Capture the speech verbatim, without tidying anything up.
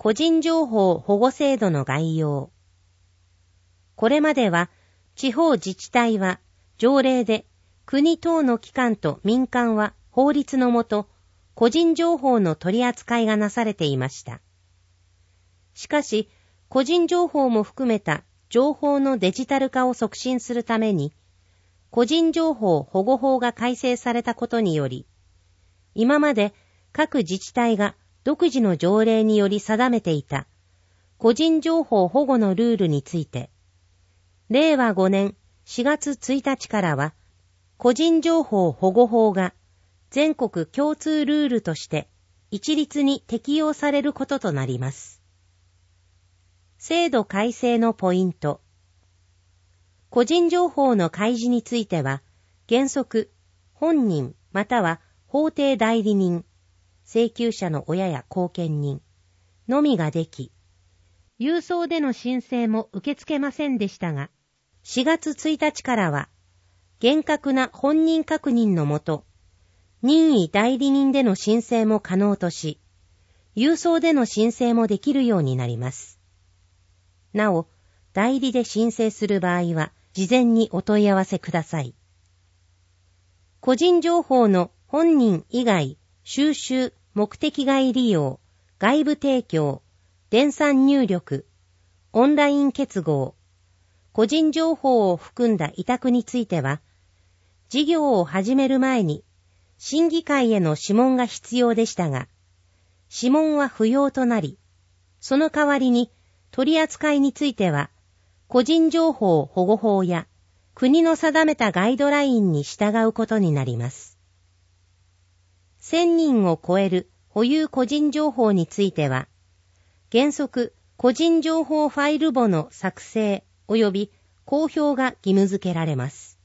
個人情報保護制度の概要。これまでは地方自治体は条例で、国等の機関と民間は法律のもと、個人情報の取り扱いがなされていました。しかし、個人情報も含めた情報のデジタル化を促進するために、個人情報保護法が改正されたことにより、今まで各自治体が独自の条例により定めていた個人情報保護のルールについて、れいわごねんしがつついたちからは、個人情報保護法が全国共通ルールとして一律に適用されることとなります。制度改正のポイント。個人情報の開示については、原則、本人または法定代理人、請求者の親や後見人のみができ、郵送での申請も受け付けませんでしたが、しがつついたちからは、厳格な本人確認のもと、任意代理人での申請も可能とし、郵送での申請もできるようになります。なお、代理で申請する場合は、事前にお問い合わせください。個人情報の本人以外、収集、目的外利用、外部提供、電算入力、オンライン結合、個人情報を含んだ委託については、事業を始める前に、審議会への諮問が必要でしたが、諮問は不要となり、その代わりに取り扱いについては、個人情報保護法や国の定めたガイドラインに従うことになります。せんにんを超える保有個人情報については、原則個人情報ファイル簿の作成及び公表が義務付けられます。